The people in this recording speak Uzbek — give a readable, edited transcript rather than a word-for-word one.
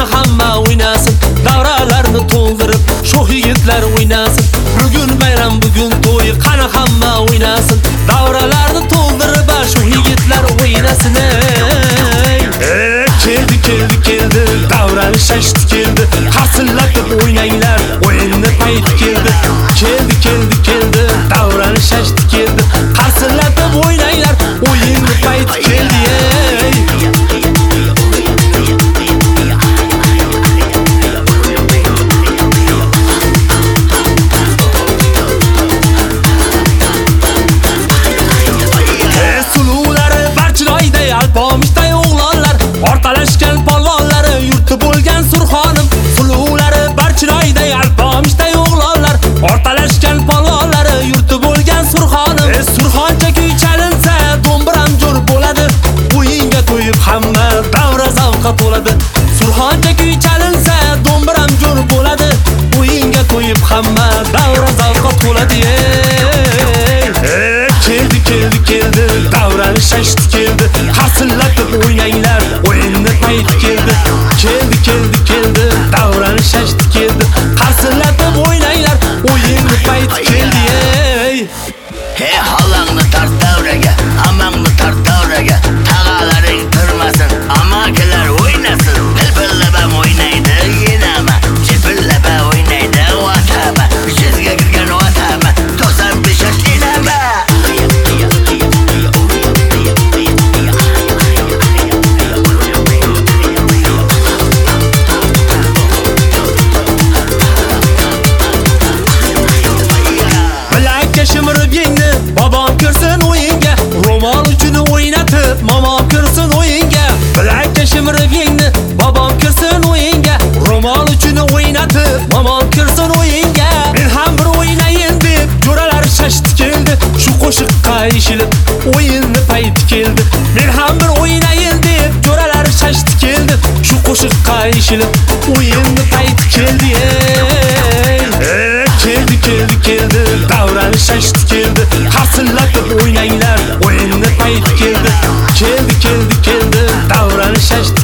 qani hamma o'ynasın, davralarni to'ldirib shu yigitlar o'ynasın. Bugun bayram, bugun to'y, qani hamma o'ynasın, davralarni to'ldirib shu yigitlar o'ynasın. Keldi, davran shashti keldi, qarsillatib o'ynanglar, o'yinni payti keldi. Keldi, davran shashti keldi, qarsillatib o'ynanglar, o'yinni payti keldi. Ortalashgan polvonlari yurti bo'lgan Surxonim, suluvlari barchiroyda yalpomishday o'g'lonlar. Ortalashgan polvonlari yurti bo'lgan Surxonim, Surxoncha kuy chalinsa do'mbiram jo'r bo'ladi, o'yinga to'yib hamma davra zavqqa to'ladi. Surxoncha kuy chalinsa do'mbiram jo'r bo'ladi, o'yinga to'yib hamma davra zavqqa to'ladi. Keldi, davran shashti keldi, qarsillatib o'ynanglar, o'yinni payti keldi. Keldi, davran shashti keldi, qarsillatib o'ynanglar, o'yinni payti keldi. Hey halangni tart davraga, amangni tart davraga, tag'alaring turmasin, amakilar o'ynasın. Pilpillab o'ynaydi yinama, chipillab o'ynaydi vatama, bizga kirgan vatama, 95 yoshlinama. Shimirib yengni, bobom kirsin o'yinga, ro'mol uchun o'ynatib, momom kirsin o'yinga. Bilakka shimirib yengni, bobom kirsin o'yinga, ro'mol uchun o'ynatib, momom kirsin o'yinga. Men ham bir o'ynayin deb, jo'ralar shashti keldi, shu qo'shiqqa eshilib, o'yinni payti keldi. Men ham bir o'ynayin deb, jo'ralar shashti keldi, shu qo'shiqqa eshilib, o'yinni payti keldi. Keldi, davran shashti keldi, qarsillatib o'ynanglar, o'yinni payti keldi. Keldi, davran shashti